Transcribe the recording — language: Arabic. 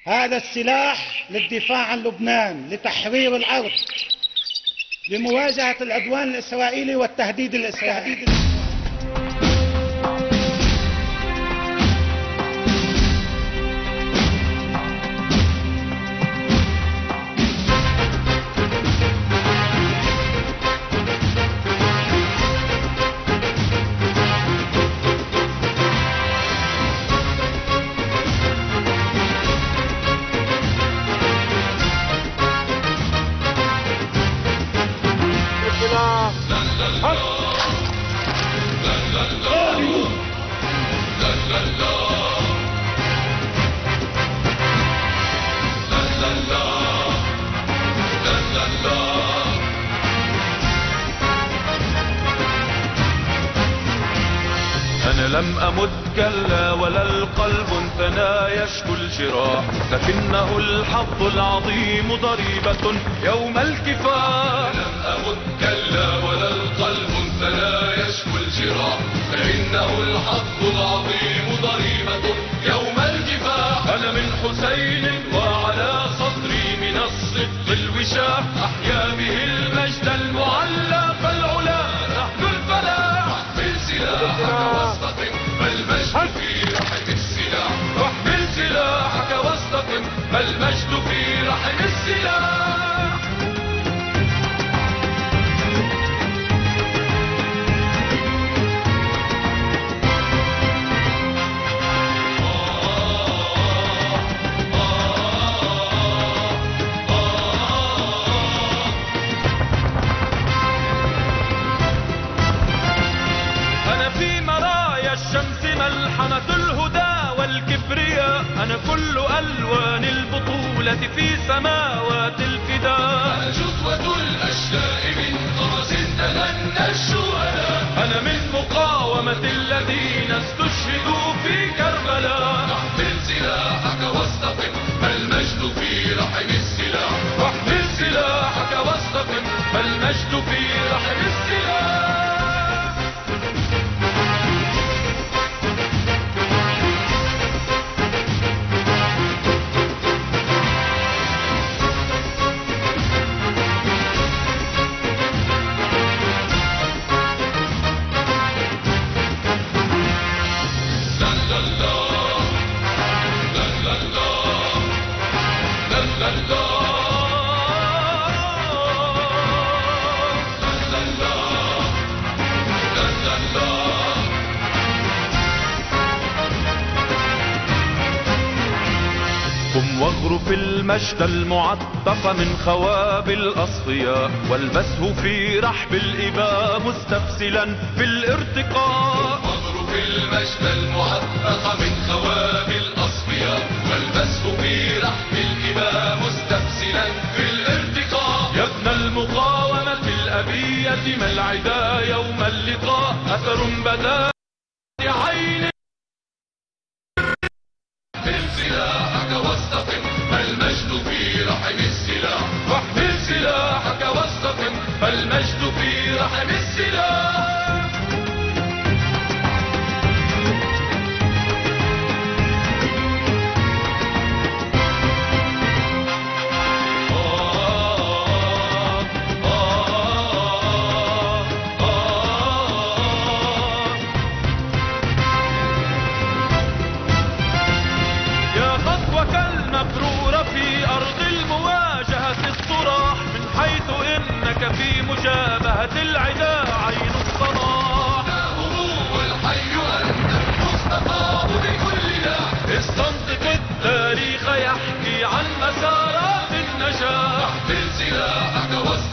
هذا السلاح للدفاع عن لبنان، لتحرير الأرض، لمواجهة العدوان الإسرائيلي والتهديد الإسرائيلي. أنا لم أمت كلا ولا القلب ثنى يشكو الجراح، لكنه الحظ العظيم ضريبة يوم الكفاح. لم أمت كلا ولا القلب ثنى يشكو الجراح، لكنه الحظ العظيم ضريبة يوم الكفاح. أنا من حسين وعلى صدري من الصدق الوشاح، أحيا به المجد المعلى فالعلا نحن الفلاح. واحمل سلاحك واستقم فالمجد في رحم السلاح. واحمل سلاحك واستقم فالمجد في رحم السلاح. ملحمة الهدى والكبرياء، أنا كل ألوان البطولة في سماوات الفداء. أنا جثوة الأشلاء من غرس تلنى الشهداء. أنا من مقاومة الذين استشهدوا في كربلاء. احمل سلاحك واستقم فالمجد في رحم السلاح. واحمل سلاحك واستقم فالمجد في رحم السلاح. قم واغرف المجد المعتق من خواب الأصفياء، والبسه في رحب الإباء مستفسلا في الارتقاء. واغرف المجد المعتق من خواب الأصفياء، والبسه في رحب الإباء مستفسلا في الارتقاء. يا ابن المقاومة الأبية ما العدا يوم اللقاء، أثر بدا عين. احمل سلاحك واستقم فالمجد في رحم السلاح. واحمل سلاحك واستقم فالمجد في رحم السلاح. مبرورة في أرض المواجهة الصراح، من حيث إنك في مجابهة العدا عين الصلاح. هو الحي أنت المصطفى بكل لا. استنطق التاريخ يحكي عن مسارات النجاح. احمل سلاحك